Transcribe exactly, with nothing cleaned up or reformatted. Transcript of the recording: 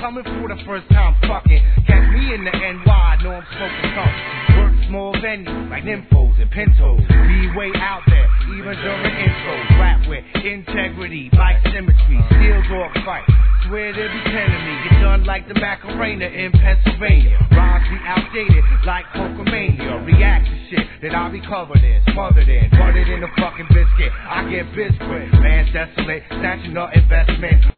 coming for the first time fucking. Catch me in the N Y, know I'm smoking something. Work small venues like nymphos and pintos. Be way out there, even during intros. Rap with integrity, like symmetry, steel dog fight. Swear there be ten of me, get done like the Macarena in Pennsylvania. Rhymes be outdated like Pokemania. React to shit that I be covered in, smothered in, buttered in a fucking biscuit. I get biscuit, man desolate, snatching the investment.